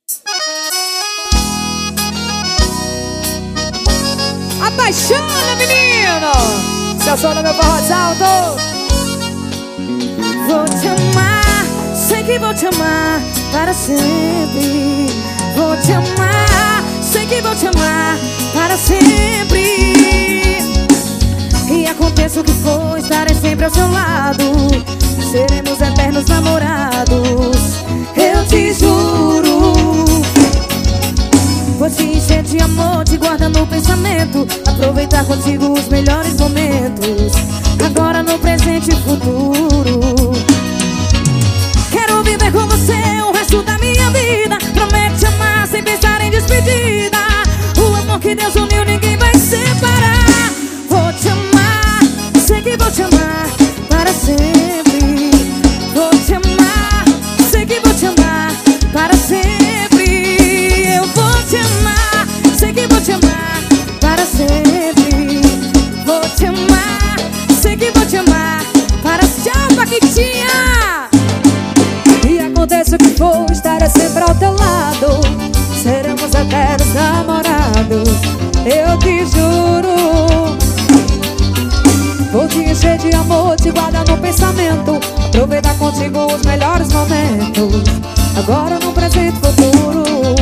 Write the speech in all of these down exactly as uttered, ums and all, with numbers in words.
Apaixona, menino! Se eu sou no meu forró salto. Vou te amar, sei que vou te amar para sempre. Vou te amar, sei que vou te amar para sempre. E aconteça o que for, estarei sempre ao seu lado. Seremos eternos namorados, eu te juro. Vou te encher de amor, te guardar no pensamento, aproveitar contigo os melhores momentos, agora, no presente e futuro. Quero viver com você o resto da minha vida. Prometo te amar sem pensar em despedida. O amor que Deus uniu ninguém vai separar. Vou te amar, sei que vou te amar para sempre. Vou te amar, sei que vou te amar para sempre. Eu vou te amar, sei que vou te amar para sempre. Vou te amar, sei que vou te amar para sempre. Tchau, Paquitinha! E aconteça o que for, estarei sempre ao teu lado. Seremos eternos namorados, eu te juro. Vou te encher de amor, te guardar no pensamento, aproveitar contigo os melhores momentos, agora, no presente e futuro.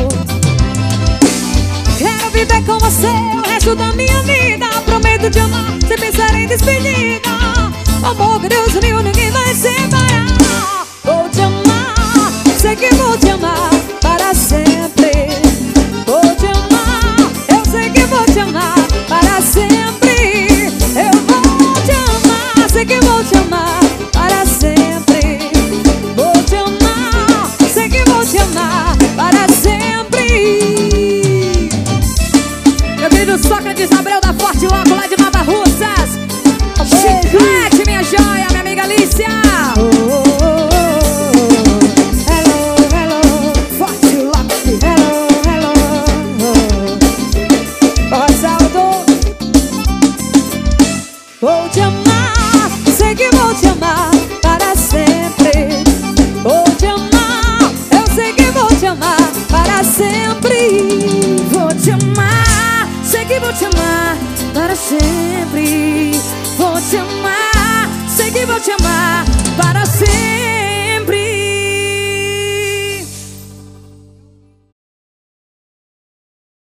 Quero viver com você o resto da minha vida. Prometo te amar sem pensar em despedida. O amor que Deus uniu ninguém vai separar. Vou te amar, sei que vou te amar para sempre. Vou te amar, eu sei que vou te amar para sempre. Eu vou te amar, sei que vou te amar para sempre. Vou te amar, sei que vou te amar para sempre. Meu querido Sócrates Abreu da Forte Logo, lá de Nova Russas. Chiclete, minha joia, minha amiga Alicia. Oh, oh, oh, oh. Hello, hello, Forte Logo. Hello, hello, oh. Rosaldo. Vou te amar, sei que vou te amar para sempre. Vou te amar, eu sei que vou te amar para sempre. Vou te amar, sei que vou te amar para sempre.